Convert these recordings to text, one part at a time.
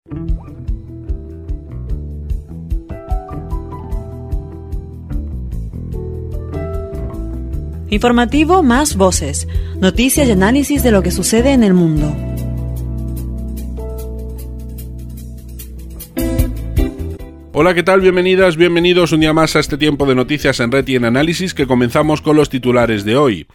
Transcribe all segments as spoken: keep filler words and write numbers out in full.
Informativo Más Voces, noticias y análisis de lo que sucede en el mundo. Hola, ¿qué tal? Bienvenidas, bienvenidos un día más a este tiempo de noticias en Red y en Análisis, que comenzamos con los titulares de hoy.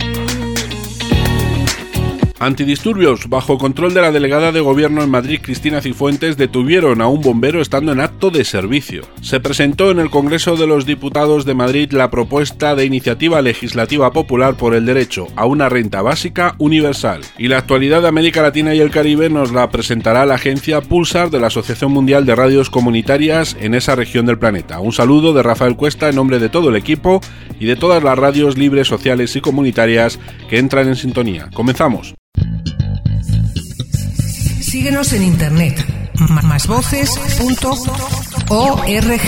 Antidisturbios. Bajo control de la delegada de gobierno en Madrid, Cristina Cifuentes, detuvieron a un bombero estando en acto de servicio. Se presentó en el Congreso de los Diputados de Madrid la propuesta de iniciativa legislativa popular por el derecho a una renta básica universal. Y la actualidad de América Latina y el Caribe nos la presentará la agencia Pulsar de la Asociación Mundial de Radios Comunitarias en esa región del planeta. Un saludo de Rafael Cuesta en nombre de todo el equipo y de todas las radios libres, sociales y comunitarias que entran en sintonía. Comenzamos. Síguenos en internet, más voces punto org.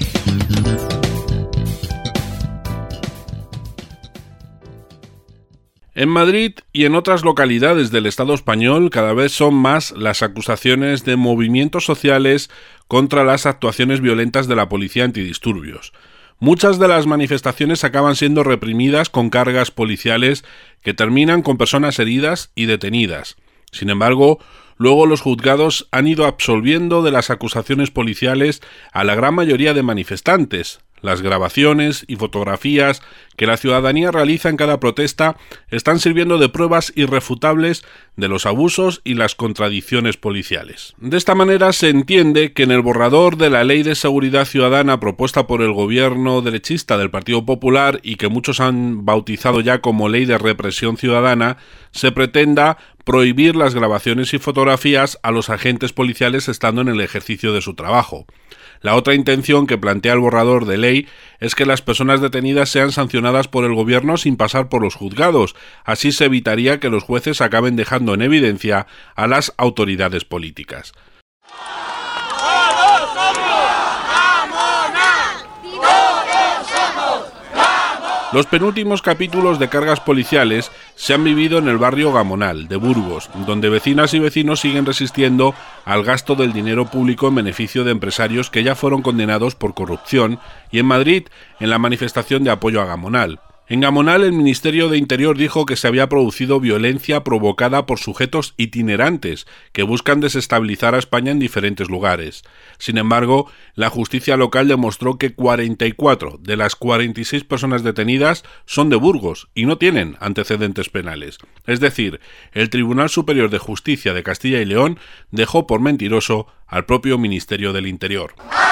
En Madrid y en otras localidades del Estado español cada vez son más las acusaciones de movimientos sociales contra las actuaciones violentas de la policía antidisturbios. Muchas de las manifestaciones acaban siendo reprimidas con cargas policiales que terminan con personas heridas y detenidas. Sin embargo, luego los juzgados han ido absolviendo de las acusaciones policiales a la gran mayoría de manifestantes. Las grabaciones y fotografías que la ciudadanía realiza en cada protesta están sirviendo de pruebas irrefutables de los abusos y las contradicciones policiales. De esta manera se entiende que en el borrador de la Ley de Seguridad Ciudadana propuesta por el gobierno derechista del Partido Popular y que muchos han bautizado ya como Ley de Represión Ciudadana, se pretenda prohibir las grabaciones y fotografías a los agentes policiales estando en el ejercicio de su trabajo. La otra intención que plantea el borrador de ley es que las personas detenidas sean sancionadas por el gobierno sin pasar por los juzgados. Así se evitaría que los jueces acaben dejando en evidencia a las autoridades políticas. Los penúltimos capítulos de cargas policiales se han vivido en el barrio Gamonal de Burgos, donde vecinas y vecinos siguen resistiendo al gasto del dinero público en beneficio de empresarios que ya fueron condenados por corrupción, y en Madrid, en la manifestación de apoyo a Gamonal. En Gamonal, el Ministerio de Interior dijo que se había producido violencia provocada por sujetos itinerantes que buscan desestabilizar a España en diferentes lugares. Sin embargo, la justicia local demostró que cuarenta y cuatro de las cuarenta y seis personas detenidas son de Burgos y no tienen antecedentes penales. Es decir, el Tribunal Superior de Justicia de Castilla y León dejó por mentiroso al propio Ministerio del Interior.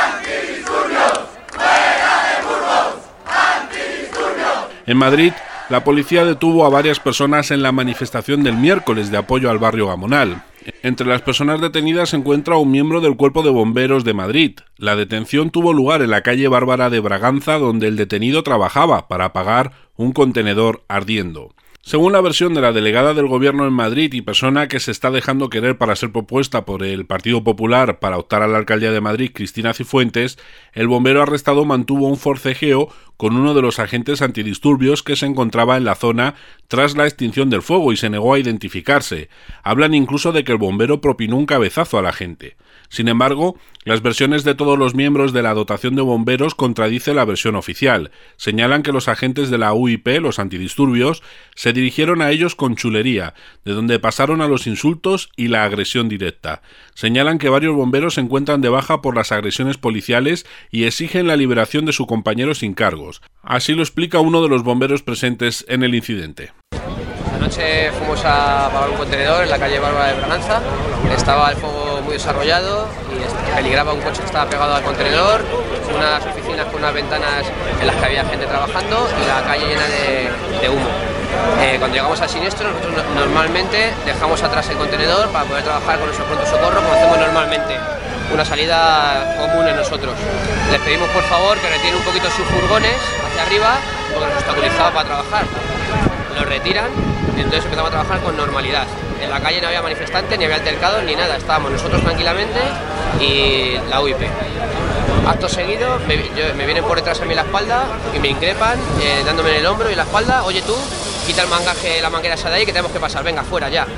En Madrid, la policía detuvo a varias personas en la manifestación del miércoles de apoyo al barrio Gamonal. Entre las personas detenidas se encuentra un miembro del Cuerpo de Bomberos de Madrid. La detención tuvo lugar en la calle Bárbara de Braganza, donde el detenido trabajaba para apagar un contenedor ardiendo. Según la versión de la delegada del gobierno en Madrid y persona que se está dejando querer para ser propuesta por el Partido Popular para optar a la alcaldía de Madrid, Cristina Cifuentes, el bombero arrestado mantuvo un forcejeo con uno de los agentes antidisturbios que se encontraba en la zona tras la extinción del fuego y se negó a identificarse. Hablan incluso de que el bombero propinó un cabezazo al agente. Sin embargo, las versiones de todos los miembros de la dotación de bomberos contradicen la versión oficial. Señalan que los agentes de la U I P, los antidisturbios, se dirigieron a ellos con chulería, de donde pasaron a los insultos y la agresión directa. Señalan que varios bomberos se encuentran de baja por las agresiones policiales y exigen la liberación de su compañero sin cargos. Así lo explica uno de los bomberos presentes en el incidente. Anoche fuimos a apagar un contenedor en la calle Bárbara de Braganza. Estaba el fuego muy desarrollado y peligraba un coche que estaba pegado al contenedor, unas oficinas con unas ventanas en las que había gente trabajando y la calle llena de, de humo. Eh, cuando llegamos al siniestro, nosotros normalmente dejamos atrás el contenedor para poder trabajar con nuestro pronto socorro como hacemos normalmente, una salida común en nosotros. Les pedimos por favor que retiren un poquito sus furgones hacia arriba porque nos obstaculizaba para trabajar. Los retiran y entonces empezamos a trabajar con normalidad. En la calle no había manifestantes, ni había altercados, ni nada. Estábamos nosotros tranquilamente y la U I P. Acto seguido, me, yo, me vienen por detrás a mí la espalda y me increpan, eh, dándome en el hombro y la espalda. Oye tú, quita el mangaje, la manguera esa de ahí que tenemos que pasar, venga, fuera ya.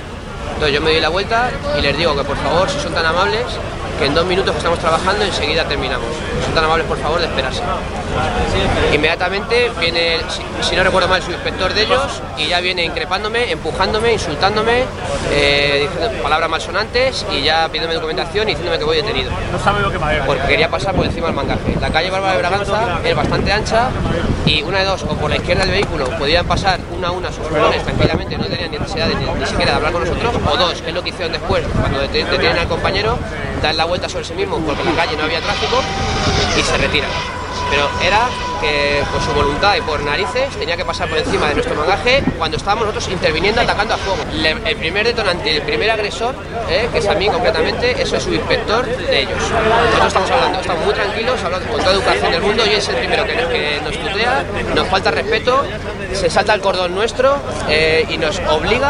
Entonces yo me doy la vuelta y les digo que por favor, si son tan amables, que en dos minutos que estamos trabajando enseguida terminamos. Si son tan amables, por favor, de esperarse. Inmediatamente viene, si, si no recuerdo mal, el subinspector de ellos y ya viene increpándome, empujándome, insultándome, eh, diciendo palabras malsonantes y ya pidiéndome documentación y diciéndome que voy detenido. No sabe lo que me porque quería pasar por encima del mangaje. La calle Bárbara de Braganza es bastante ancha y una de dos, o por la izquierda del vehículo podían pasar una a una sus furgones tranquilamente, no tenían necesidad de, ni, ni siquiera de hablar con nosotros, o dos, que es lo que hicieron después, cuando detienen al compañero, dan la vuelta sobre sí mismo porque en la calle no había tráfico y se retiran. Pero era que por su voluntad y por narices tenía que pasar por encima de nuestro mangaje cuando estábamos nosotros interviniendo, atacando a fuego. Le, el primer detonante, el primer agresor, eh, que es a mí concretamente, es el subinspector de ellos. Nosotros estamos hablando, estamos muy tranquilos, hablando con toda educación del mundo y es el primero que, que nos tutea, nos falta respeto, se salta el cordón nuestro eh, y nos obliga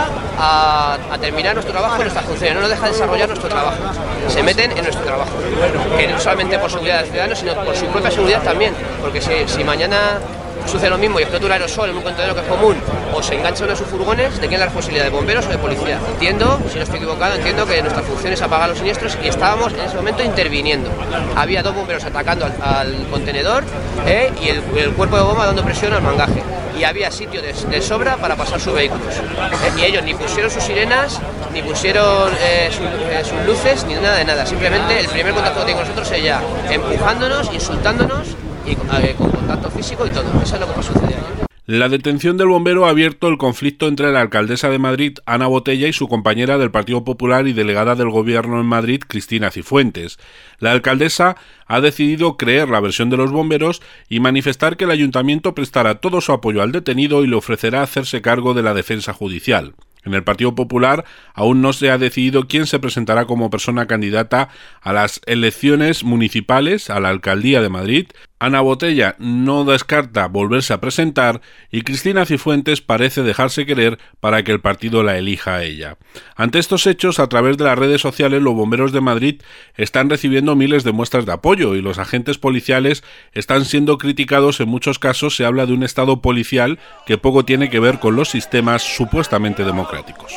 a, a terminar nuestro trabajo en nuestra función, no nos deja desarrollar nuestro trabajo. Se meten en nuestro trabajo, que no solamente por seguridad del ciudadano, sino por su propia seguridad también, porque si, si mañana sucede lo mismo y explota un aerosol en un contenedor que es común o se engancha uno de sus furgones, ¿de quién es la responsabilidad? ¿De bomberos o de policía? Entiendo, si no estoy equivocado, entiendo que nuestra función es apagar los siniestros y estábamos en ese momento interviniendo. Había dos bomberos atacando al, al contenedor eh, y el, el cuerpo de bomba dando presión al mangaje. Y había sitio de, de sobra para pasar sus vehículos. Eh, y ellos ni pusieron sus sirenas, ni pusieron eh, su, eh, sus luces, ni nada de nada. Simplemente el primer contacto que tienen con nosotros es ya empujándonos, insultándonos y eh, con contacto físico y todo. Eso es lo que pasó ese día. La detención del bombero ha abierto el conflicto entre la alcaldesa de Madrid, Ana Botella, y su compañera del Partido Popular y delegada del Gobierno en Madrid, Cristina Cifuentes. La alcaldesa ha decidido creer la versión de los bomberos y manifestar que el ayuntamiento prestará todo su apoyo al detenido y le ofrecerá hacerse cargo de la defensa judicial. En el Partido Popular aún no se ha decidido quién se presentará como persona candidata a las elecciones municipales a la Alcaldía de Madrid. Ana Botella no descarta volverse a presentar y Cristina Cifuentes parece dejarse querer para que el partido la elija a ella. Ante estos hechos, a través de las redes sociales, los bomberos de Madrid están recibiendo miles de muestras de apoyo y los agentes policiales están siendo criticados. En muchos casos se habla de un estado policial que poco tiene que ver con los sistemas supuestamente democráticos.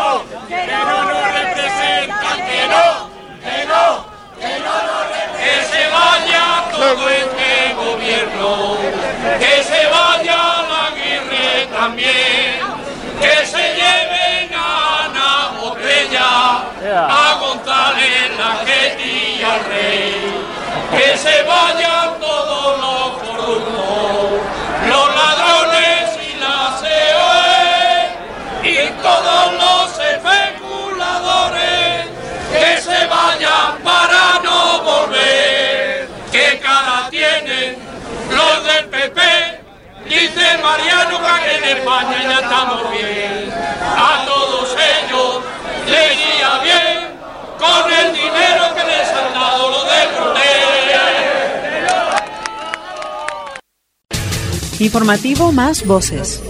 Que se vaya la Aguirre también, que se lleven a Ana Botella, a González, la Getty y al Rey, que se vayan todos los corruptos, los ladrones y las E O E y todos los especuladores, que se vayan para no volver, que cara tienen los del P P, dice Mariano que en España ya estamos bien. A todos ellos les iría bien con el dinero que les han dado los del P P. Informativo Más Voces.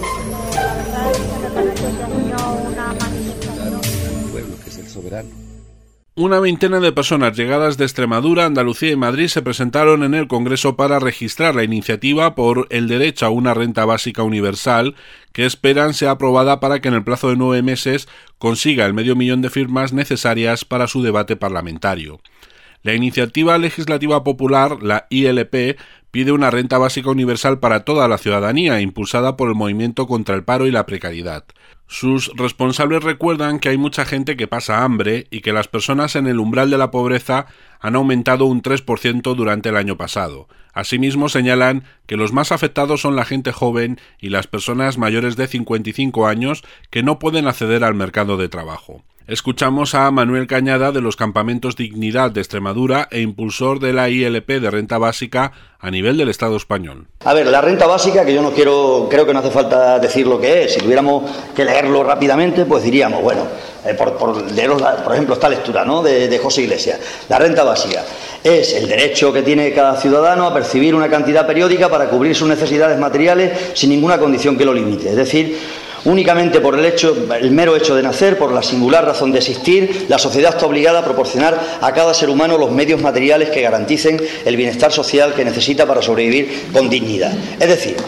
Pueblo que es el soberano. Una veintena de personas llegadas de Extremadura, Andalucía y Madrid se presentaron en el Congreso para registrar la iniciativa por el derecho a una renta básica universal que esperan sea aprobada para que en el plazo de nueve meses consiga el medio millón de firmas necesarias para su debate parlamentario. La iniciativa legislativa popular, la I L P, pide una renta básica universal para toda la ciudadanía, impulsada por el movimiento contra el paro y la precariedad. Sus responsables recuerdan que hay mucha gente que pasa hambre y que las personas en el umbral de la pobreza han aumentado un tres por ciento durante el año pasado. Asimismo, señalan que los más afectados son la gente joven y las personas mayores de cincuenta y cinco años que no pueden acceder al mercado de trabajo. Escuchamos a Manuel Cañada de los Campamentos Dignidad de Extremadura e impulsor de la I L P de renta básica a nivel del Estado español. A ver, la renta básica, que yo no quiero, creo que no hace falta decir lo que es. Si tuviéramos que leerlo rápidamente, pues diríamos, bueno, eh, por, por, leeros, por ejemplo, esta lectura, ¿no?, de, de José Iglesias. La renta básica es el derecho que tiene cada ciudadano a percibir una cantidad periódica para cubrir sus necesidades materiales sin ninguna condición que lo limite. Es decir, únicamente por el hecho, el mero hecho de nacer, por la singular razón de existir, la sociedad está obligada a proporcionar a cada ser humano los medios materiales que garanticen el bienestar social que necesita para sobrevivir con dignidad. Es decir,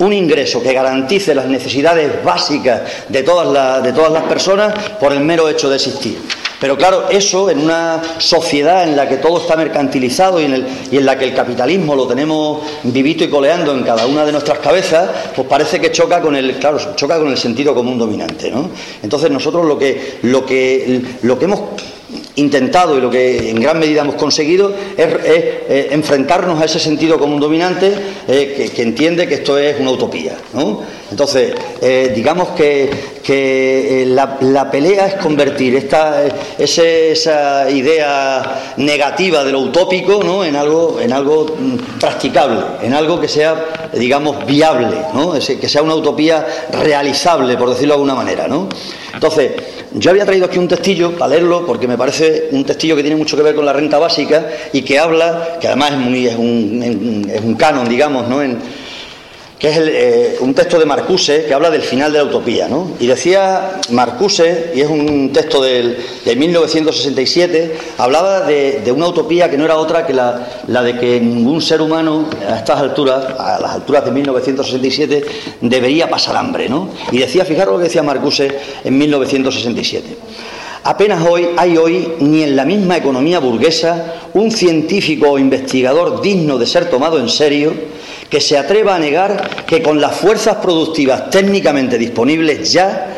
un ingreso que garantice las necesidades básicas de todas, la, de todas las personas por el mero hecho de existir. Pero claro, eso en una sociedad en la que todo está mercantilizado y en, el, y en la que el capitalismo lo tenemos vivito y coleando en cada una de nuestras cabezas, pues parece que choca con el, claro, choca con el sentido común dominante, ¿no? Entonces nosotros lo que, lo que, lo que hemos intentado y lo que en gran medida hemos conseguido es, es eh, enfrentarnos a ese sentido común dominante eh, que, que entiende que esto es una utopía, ¿no? Entonces, eh, digamos que, que eh, la, la pelea es convertir esta, ese, esa idea negativa de lo utópico, ¿no?, en algo, en algo practicable, en algo que sea, digamos, viable, ¿no?, es, que sea una utopía realizable, por decirlo de alguna manera, ¿no? Entonces, yo había traído aquí un textillo para leerlo porque me parece un textillo que tiene mucho que ver con la renta básica y que habla, que además es, muy, es, un, es un canon, digamos, ¿no?, en, que es el, eh, un texto de Marcuse que habla del final de la utopía, ¿no? Y decía Marcuse, y es un texto del, de mil novecientos sesenta y siete, hablaba de, de una utopía que no era otra que la, la de que ningún ser humano a estas alturas, a las alturas de mil novecientos sesenta y siete, debería pasar hambre, ¿no? Y decía, fijaros lo que decía Marcuse en mil novecientos sesenta y siete. Apenas hoy hay hoy ni en la misma economía burguesa un científico o investigador digno de ser tomado en serio que se atreva a negar que con las fuerzas productivas técnicamente disponibles ya,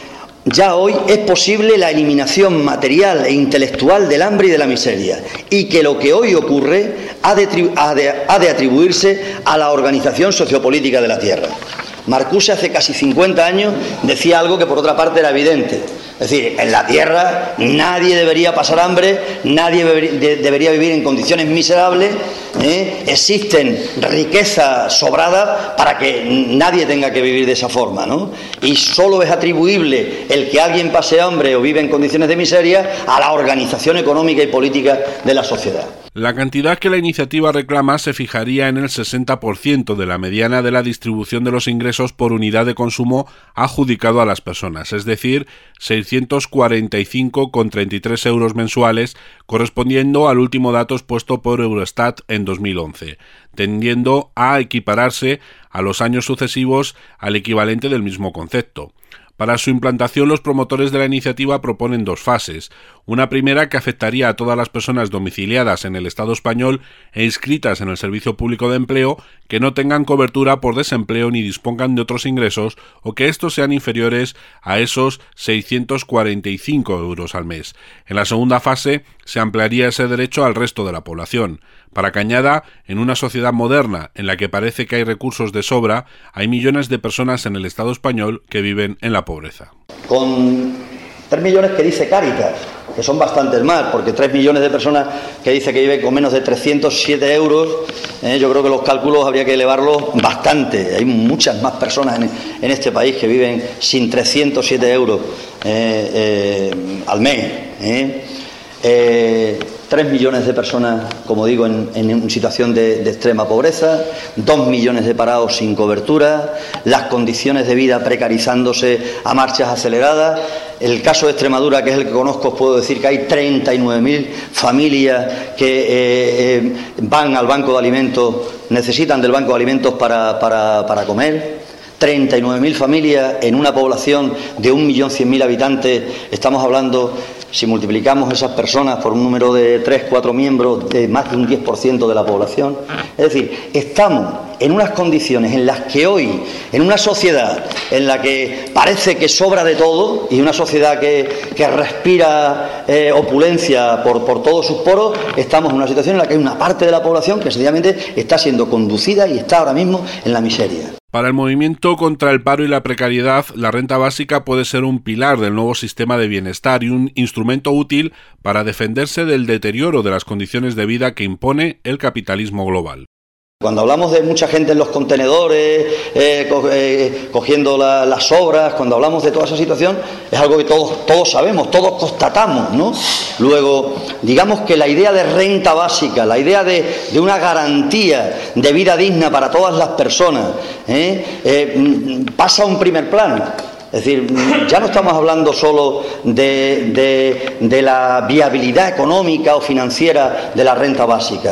ya hoy es posible la eliminación material e intelectual del hambre y de la miseria, y que lo que hoy ocurre ha de, ha de, ha de atribuirse a la organización sociopolítica de la Tierra. Marcuse hace casi cincuenta años decía algo que por otra parte era evidente. Es decir, en la Tierra nadie debería pasar hambre, nadie debería vivir en condiciones miserables, ¿eh? Existen riqueza sobrada para que nadie tenga que vivir de esa forma, ¿no? Y solo es atribuible el que alguien pase hambre o vive en condiciones de miseria a la organización económica y política de la sociedad. La cantidad que la iniciativa reclama se fijaría en el sesenta por ciento de la mediana de la distribución de los ingresos por unidad de consumo adjudicado a las personas, es decir, seiscientos cuarenta y cinco coma treinta y tres euros mensuales, correspondiendo al último dato expuesto por Eurostat en dos mil once, tendiendo a equipararse a los años sucesivos al equivalente del mismo concepto. Para su implantación, los promotores de la iniciativa proponen dos fases. Una primera que afectaría a todas las personas domiciliadas en el Estado español e inscritas en el Servicio Público de Empleo que no tengan cobertura por desempleo ni dispongan de otros ingresos o que estos sean inferiores a esos seiscientos cuarenta y cinco euros al mes. En la segunda fase se ampliaría ese derecho al resto de la población. Para Cañada, en una sociedad moderna en la que parece que hay recursos de sobra, hay millones de personas en el Estado español que viven en la pobreza. Con tres millones que dice Cáritas, que son bastantes más, porque tres millones de personas que dice que viven con menos de trescientos siete euros, eh, yo creo que los cálculos habría que elevarlos bastante. Hay muchas más personas en, en este país que viven sin trescientos siete euros eh, eh, al mes. Eh. Eh, tres millones de personas, como digo, en, en situación de, de extrema pobreza, dos millones de parados sin cobertura, las condiciones de vida precarizándose a marchas aceleradas. El caso de Extremadura, que es el que conozco, os puedo decir que hay treinta y nueve mil familias que eh, eh, van al banco de alimentos, necesitan del banco de alimentos para, para, para comer. treinta y nueve mil familias en una población de un millón cien mil habitantes. Estamos hablando, si multiplicamos esas personas por un número de tres, cuatro miembros, de más de un diez por ciento de la población. Es decir, estamos en unas condiciones en las que hoy, en una sociedad en la que parece que sobra de todo, y una sociedad que, que respira eh, opulencia por, por todos sus poros, estamos en una situación en la que hay una parte de la población que sencillamente está siendo conducida y está ahora mismo en la miseria. Para el movimiento contra el paro y la precariedad, la renta básica puede ser un pilar del nuevo sistema de bienestar y un instrumento útil para defenderse del deterioro de las condiciones de vida que impone el capitalismo global. Cuando hablamos de mucha gente en los contenedores, eh, co eh, cogiendo la, las obras, cuando hablamos de toda esa situación, es algo que todos, todos sabemos, todos constatamos, ¿no? Luego, digamos que la idea de renta básica, la idea de, de una garantía de vida digna para todas las personas, ¿eh? Eh, pasa a un primer plano. Es decir, ya no estamos hablando solo de, de, de la viabilidad económica o financiera de la renta básica.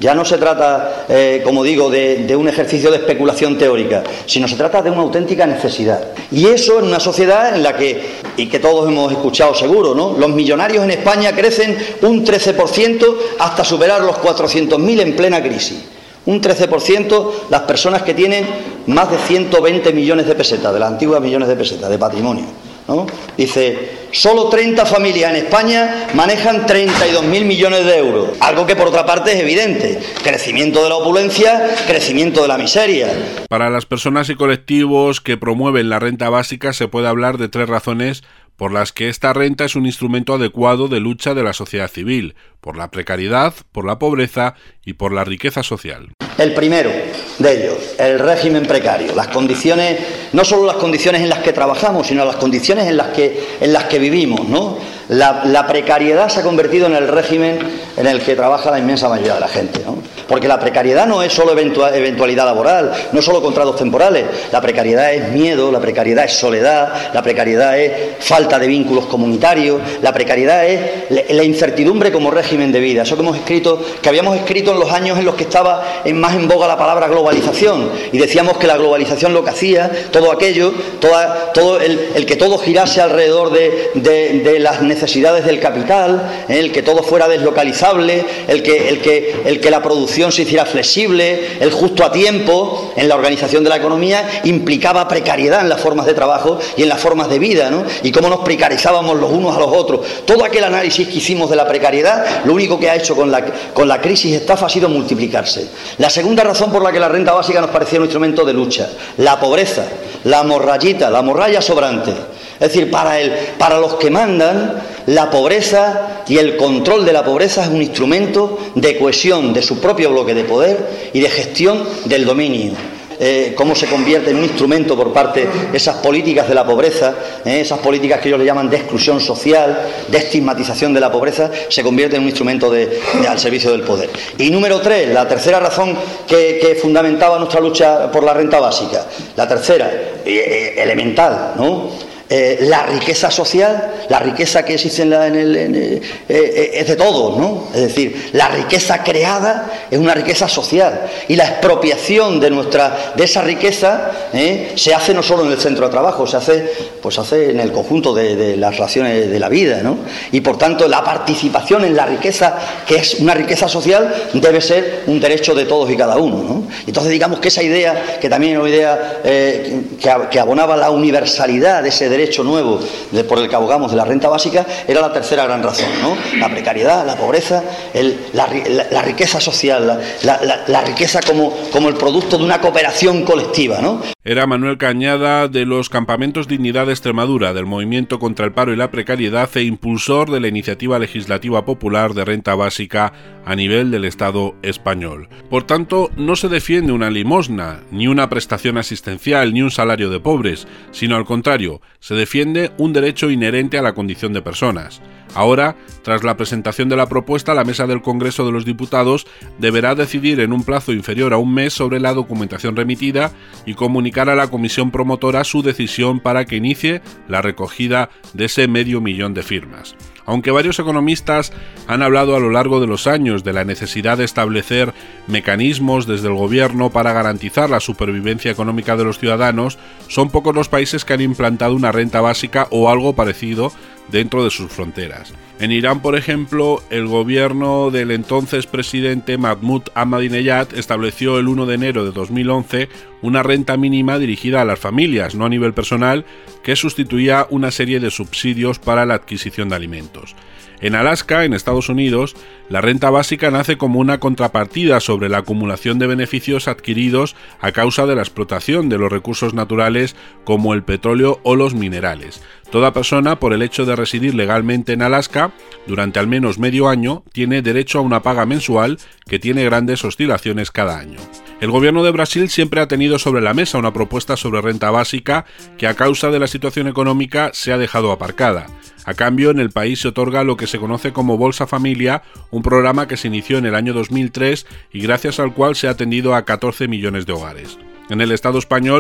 Ya no se trata, eh, como digo, de, de un ejercicio de especulación teórica, sino se trata de una auténtica necesidad. Y eso en una sociedad en la que, y que todos hemos escuchado seguro, ¿no?, los millonarios en España crecen un trece por ciento hasta superar los cuatrocientos mil en plena crisis. Un trece por ciento las personas que tienen más de ciento veinte millones de pesetas, de las antiguas millones de pesetas, de patrimonio, ¿no? Dice, solo treinta familias en España manejan treinta y dos mil millones de euros. Algo que por otra parte es evidente. Crecimiento de la opulencia, crecimiento de la miseria. Para las personas y colectivos que promueven la renta básica se puede hablar de tres razones por las que esta renta es un instrumento adecuado de lucha de la sociedad civil, por la precariedad, por la pobreza y por la riqueza social. El primero de ellos, el régimen precario, las condiciones, no solo las condiciones en las que trabajamos, sino las condiciones en las que, en las que vivimos, ¿no? La, la precariedad se ha convertido en el régimen en el que trabaja la inmensa mayoría de la gente, ¿no? Porque la precariedad no es solo eventual, eventualidad laboral, no es solo contratos temporales, la precariedad es miedo, la precariedad es soledad, la precariedad es falta de vínculos comunitarios, la precariedad es la incertidumbre como régimen de vida. Eso que hemos escrito, que habíamos escrito en los años en los que estaba en más en boga la palabra globalización, y decíamos que la globalización lo que hacía, todo aquello, toda, todo el, el que todo girase alrededor de, de, de las necesidades del capital, el que todo fuera deslocalizable, el que, el que, el que la producción se hiciera flexible, el justo a tiempo en la organización de la economía, implicaba precariedad en las formas de trabajo y en las formas de vida, ¿no? Y cómo nos precarizábamos los unos a los otros. Todo aquel análisis que hicimos de la precariedad, lo único que ha hecho con la, con la crisis estafa ha sido multiplicarse. La segunda razón por la que la renta básica nos parecía un instrumento de lucha, la pobreza, la morrayita, la morralla sobrante. Es decir, para, el, para los que mandan, la pobreza y el control de la pobreza es un instrumento de cohesión de su propio bloque de poder y de gestión del dominio. Eh, cómo se convierte en un instrumento por parte de esas políticas de la pobreza, eh, esas políticas que ellos le llaman de exclusión social, de estigmatización de la pobreza, se convierte en un instrumento de, de, al servicio del poder. Y número tres, la tercera razón que, que fundamentaba nuestra lucha por la renta básica, la tercera, eh, eh, elemental, ¿no? Eh, la riqueza social, la riqueza que existe en, la, en el, en el, eh, es de todos, ¿no? Es decir, la riqueza creada es una riqueza social y la expropiación de nuestra de esa riqueza eh, se hace no solo en el centro de trabajo, se hace pues hace en el conjunto de, de las relaciones de la vida, ¿no? Y por tanto la participación en la riqueza, que es una riqueza social, debe ser un derecho de todos y cada uno, ¿no? Entonces digamos que esa idea, que también es una idea eh, que, que abonaba la universalidad de ese derecho nuevo de, por el que abogamos de la renta básica, era la tercera gran razón, ¿no? La precariedad, la pobreza, el, la, la, la riqueza social, la, la, la, la riqueza como, como el producto de una cooperación colectiva, ¿no? Era Manuel Cañada, de los Campamentos Dignidad de Extremadura, del Movimiento contra el Paro y la Precariedad e impulsor de la iniciativa legislativa popular de renta básica a nivel del Estado español. Por tanto, no se defiende una limosna, ni una prestación asistencial, ni un salario de pobres, sino al contrario, se defiende un derecho inherente a la condición de personas. Ahora, tras la presentación de la propuesta, la Mesa del Congreso de los Diputados deberá decidir en un plazo inferior a un mes sobre la documentación remitida y comunicar a la comisión promotora su decisión para que inicie la recogida de ese medio millón de firmas. Aunque varios economistas han hablado a lo largo de los años de la necesidad de establecer mecanismos desde el gobierno para garantizar la supervivencia económica de los ciudadanos, son pocos los países que han implantado una renta básica o algo parecido dentro de sus fronteras. En Irán, por ejemplo, el gobierno del entonces presidente Mahmoud Ahmadinejad estableció el primero de enero de dos mil once una renta mínima dirigida a las familias, no a nivel personal, que sustituía una serie de subsidios para la adquisición de alimentos. En Alaska, en Estados Unidos, la renta básica nace como una contrapartida sobre la acumulación de beneficios adquiridos a causa de la explotación de los recursos naturales como el petróleo o los minerales. Toda persona, por el hecho de residir legalmente en Alaska, durante al menos medio año, tiene derecho a una paga mensual que tiene grandes oscilaciones cada año. El gobierno de Brasil siempre ha tenido sobre la mesa una propuesta sobre renta básica que a causa de la situación económica se ha dejado aparcada. A cambio, en el país se otorga lo que se conoce como Bolsa Familia, un programa que se inició en el año dos mil tres y gracias al cual se ha atendido a catorce millones de hogares. En el Estado español,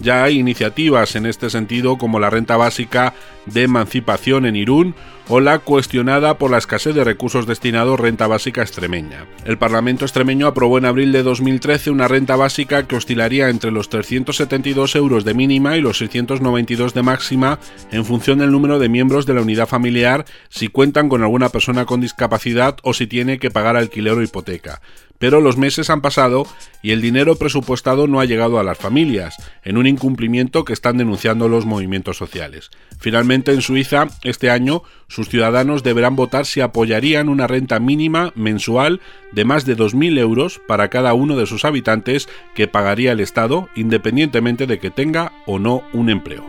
Ya hay iniciativas en este sentido como la renta básica de emancipación en Irún o la cuestionada por la escasez de recursos destinados renta básica extremeña. El Parlamento extremeño aprobó en abril de dos mil trece una renta básica que oscilaría entre los trescientos setenta y dos euros de mínima y los seiscientos noventa y dos de máxima en función del número de miembros de la unidad familiar, si cuentan con alguna persona con discapacidad o si tiene que pagar alquiler o hipoteca. Pero los meses han pasado y el dinero presupuestado no ha llegado a las familias, en un incumplimiento que están denunciando los movimientos sociales. Finalmente, en Suiza, este año, sus ciudadanos deberán votar si apoyarían una renta mínima mensual de más de dos mil euros para cada uno de sus habitantes que pagaría el Estado, independientemente de que tenga o no un empleo.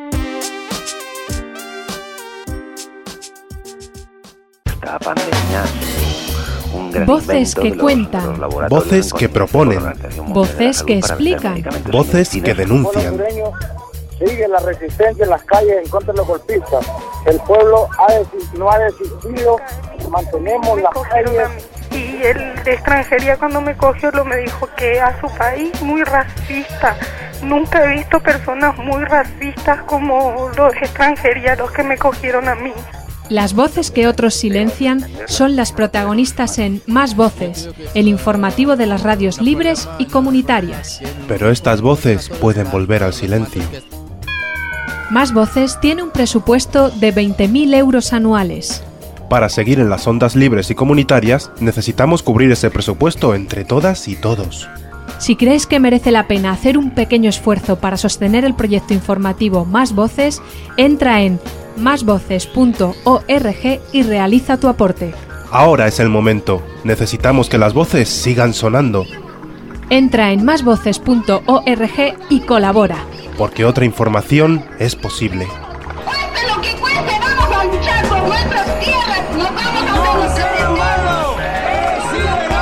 Esta pandemia. Voces que cuentan, voces que proponen, voces que explican, voces que denuncian. Sigue la resistencia en las calles en contra de los golpistas. El pueblo ha desistido, no ha desistido, mantenemos las calles. Y el de extranjería cuando me cogió lo me dijo que a su país muy racista. Nunca he visto personas muy racistas como los de extranjería, los que me cogieron a mí. Las voces que otros silencian son las protagonistas en Más Voces, el informativo de las radios libres y comunitarias. Pero estas voces pueden volver al silencio. Más Voces tiene un presupuesto de veinte mil euros anuales. Para seguir en las ondas libres y comunitarias, necesitamos cubrir ese presupuesto entre todas y todos. Si crees que merece la pena hacer un pequeño esfuerzo para sostener el proyecto informativo Más Voces, entra en más voces punto org y realiza tu aporte. Ahora es el momento. Necesitamos que las voces sigan sonando. Entra en más voces punto org y colabora. Porque otra información es posible. Cueste lo que cueste, vamos a luchar por nuestras tierras. Nos vamos a ¡No ser humano! ¡Es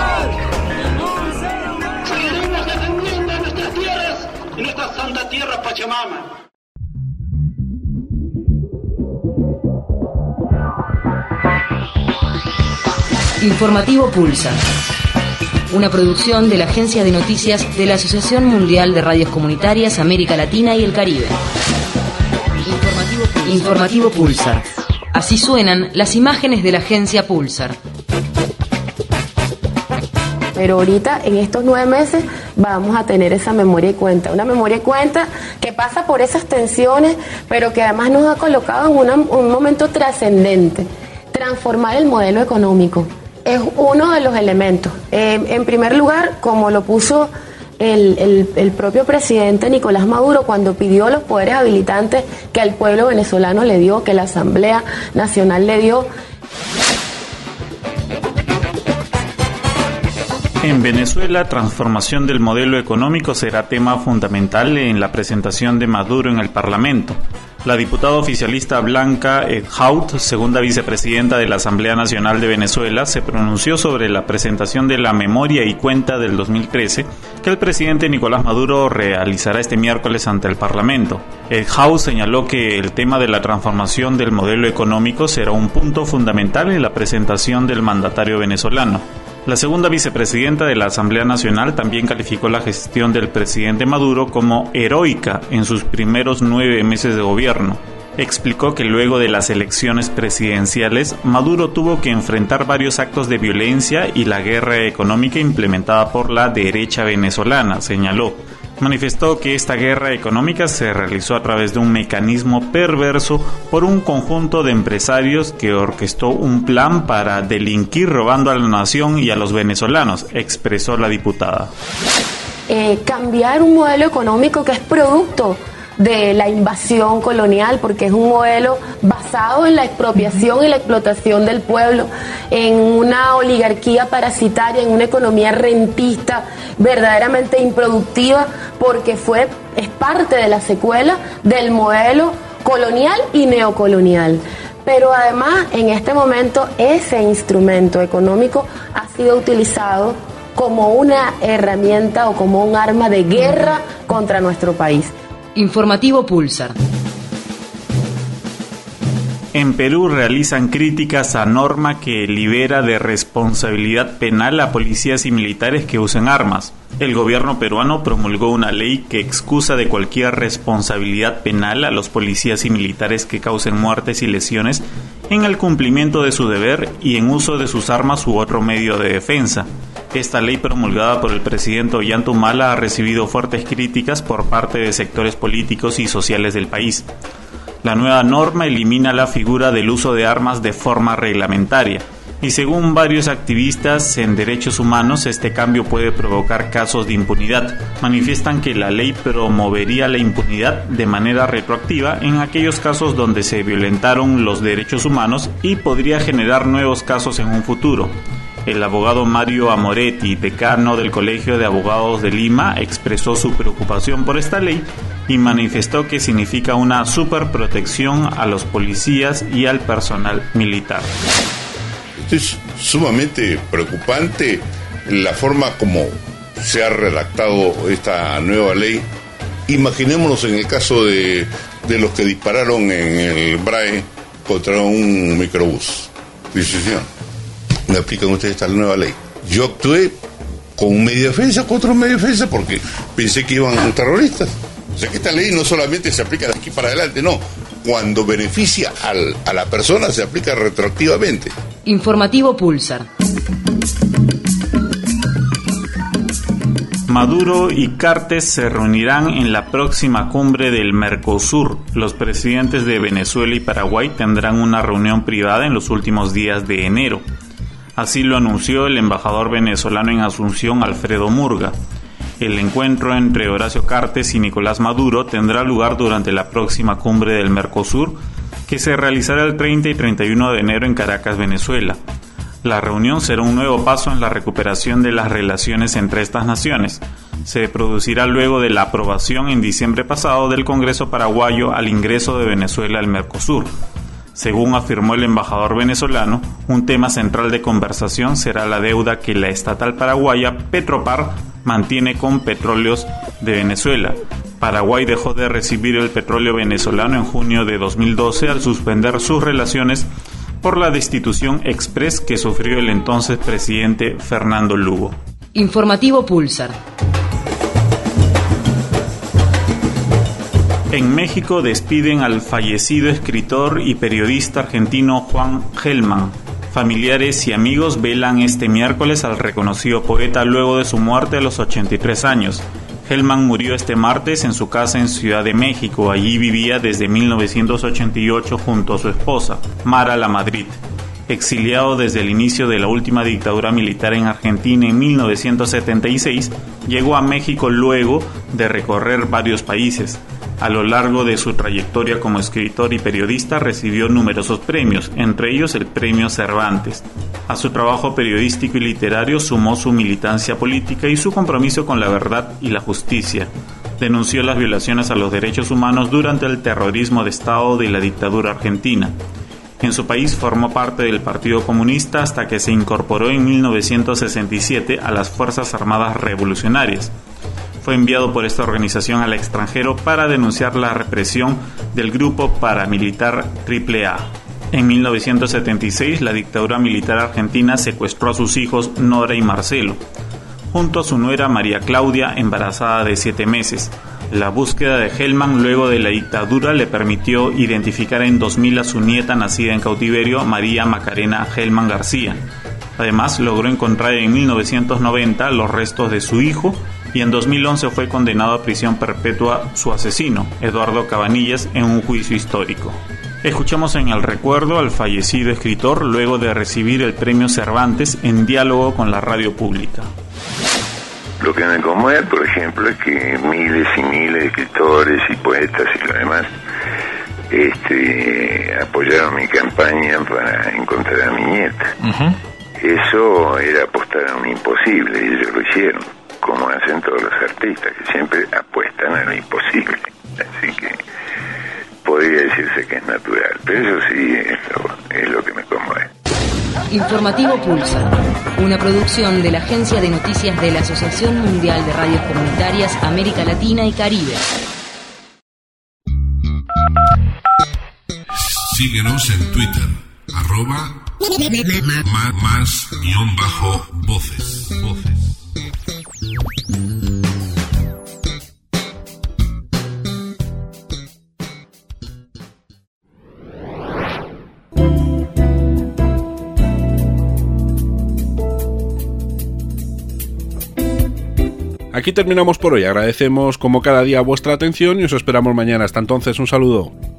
ilegal! Seguiremos defendiendo nuestras tierras y nuestra santa tierra Pachamama. Informativo Pulsar, una producción de la Agencia de Noticias de la Asociación Mundial de Radios Comunitarias América Latina y el Caribe. Informativo Pulsar. Informativo Pulsar. Así suenan las imágenes de la agencia Pulsar. Pero ahorita, en estos nueve meses, vamos a tener esa memoria y cuenta. Una memoria y cuenta que pasa por esas tensiones, pero que además nos ha colocado en una, un momento trascendente. Transformar el modelo económico es uno de los elementos. Eh, en primer lugar, como lo puso el, el, el propio presidente Nicolás Maduro cuando pidió los poderes habilitantes que el pueblo venezolano le dio, que la Asamblea Nacional le dio. En Venezuela, transformación del modelo económico será tema fundamental en la presentación de Maduro en el Parlamento. La diputada oficialista Blanca Edhaut, segunda vicepresidenta de la Asamblea Nacional de Venezuela, se pronunció sobre la presentación de la memoria y cuenta del dos mil trece que el presidente Nicolás Maduro realizará este miércoles ante el Parlamento. Edhaut señaló que el tema de la transformación del modelo económico será un punto fundamental en la presentación del mandatario venezolano. La segunda vicepresidenta de la Asamblea Nacional también calificó la gestión del presidente Maduro como heroica en sus primeros nueve meses de gobierno. Explicó que luego de las elecciones presidenciales, Maduro tuvo que enfrentar varios actos de violencia y la guerra económica implementada por la derecha venezolana, señaló. Manifestó que esta guerra económica se realizó a través de un mecanismo perverso por un conjunto de empresarios que orquestó un plan para delinquir robando a la nación y a los venezolanos, expresó la diputada. Eh, cambiar un modelo económico que es producto de la invasión colonial, porque es un modelo basado en la expropiación y la explotación del pueblo, en una oligarquía parasitaria, en una economía rentista verdaderamente improductiva, porque fue es parte de la secuela del modelo colonial y neocolonial. Pero además, en este momento, ese instrumento económico ha sido utilizado como una herramienta o como un arma de guerra contra nuestro país. Informativo Pulsar. En Perú realizan críticas a norma que libera de responsabilidad penal a policías y militares que usen armas. El gobierno peruano promulgó una ley que excusa de cualquier responsabilidad penal a los policías y militares que causen muertes y lesiones en el cumplimiento de su deber y en uso de sus armas u otro medio de defensa. Esta ley promulgada por el presidente Ollanta Humala ha recibido fuertes críticas por parte de sectores políticos y sociales del país. La nueva norma elimina la figura del uso de armas de forma reglamentaria y según varios activistas en derechos humanos este cambio puede provocar casos de impunidad. Manifiestan que la ley promovería la impunidad de manera retroactiva en aquellos casos donde se violentaron los derechos humanos y podría generar nuevos casos en un futuro. El abogado Mario Amoretti, decano del Colegio de Abogados de Lima, expresó su preocupación por esta ley y manifestó que significa una superprotección a los policías y al personal militar. Es sumamente preocupante la forma como se ha redactado esta nueva ley. Imaginémonos en el caso de, de los que dispararon en el Brae contra un microbús. Dice, señor, me aplican ustedes esta nueva ley. Yo actué con un medio de defensa, con otro medio de defensa, porque pensé que iban terroristas. O sea que esta ley no solamente se aplica de aquí para adelante, no. Cuando beneficia al, a la persona se aplica retroactivamente. Informativo Pulsar. Maduro y Cartes se reunirán en la próxima cumbre del Mercosur. Los presidentes de Venezuela y Paraguay tendrán una reunión privada en los últimos días de enero. Así lo anunció el embajador venezolano en Asunción, Alfredo Murga. El encuentro entre Horacio Cartes y Nicolás Maduro tendrá lugar durante la próxima cumbre del Mercosur, que se realizará el treinta y treinta y uno de enero en Caracas, Venezuela. La reunión será un nuevo paso en la recuperación de las relaciones entre estas naciones. Se producirá luego de la aprobación en diciembre pasado del Congreso paraguayo al ingreso de Venezuela al Mercosur. Según afirmó el embajador venezolano, un tema central de conversación será la deuda que la estatal paraguaya Petropar mantiene con Petróleos de Venezuela. Paraguay dejó de recibir el petróleo venezolano en junio de dos mil doce al suspender sus relaciones por la destitución express que sufrió el entonces presidente Fernando Lugo. Informativo Pulsar. En México despiden al fallecido escritor y periodista argentino Juan Gelman. Familiares y amigos velan este miércoles al reconocido poeta luego de su muerte a los ochenta y tres años. Gelman murió este martes en su casa en Ciudad de México. Allí vivía desde mil novecientos ochenta y ocho junto a su esposa, Mara Lamadrid. Exiliado desde el inicio de la última dictadura militar en Argentina en mil novecientos setenta y seis, llegó a México luego de recorrer varios países. A lo largo de su trayectoria como escritor y periodista recibió numerosos premios, entre ellos el Premio Cervantes. A su trabajo periodístico y literario sumó su militancia política y su compromiso con la verdad y la justicia. Denunció las violaciones a los derechos humanos durante el terrorismo de Estado de la dictadura argentina. En su país formó parte del Partido Comunista hasta que se incorporó en mil novecientos sesenta y siete a las Fuerzas Armadas Revolucionarias. Fue enviado por esta organización al extranjero para denunciar la represión del grupo paramilitar triple A. En mil novecientos setenta y seis, la dictadura militar argentina secuestró a sus hijos Nora y Marcelo, junto a su nuera María Claudia, embarazada de siete meses. La búsqueda de Gelman luego de la dictadura le permitió identificar en dos mil a su nieta nacida en cautiverio, María Macarena Gelman García. Además, logró encontrar en mil novecientos noventa los restos de su hijo y en dos mil once fue condenado a prisión perpetua su asesino, Eduardo Cabanillas, en un juicio histórico. Escuchamos en el recuerdo al fallecido escritor luego de recibir el Premio Cervantes en diálogo con la radio pública. Lo que me conmueve, por ejemplo, es que miles y miles de escritores y poetas y lo demás este, apoyaron mi campaña para encontrar a mi nieta. Uh-huh. Eso era apostar a un imposible y ellos lo hicieron, como hacen todos los artistas, que siempre apuestan a lo imposible. Así que podría decirse que es natural, pero eso sí es lo, es lo que me conmueve. Informativo Pulsar, una producción de la Agencia de Noticias de la Asociación Mundial de Radios Comunitarias América Latina y Caribe. Síguenos en Twitter, arroba más, más guión bajo voces. voces. Aquí terminamos por hoy. Agradecemos como cada día vuestra atención y os esperamos mañana. Hasta entonces, un saludo.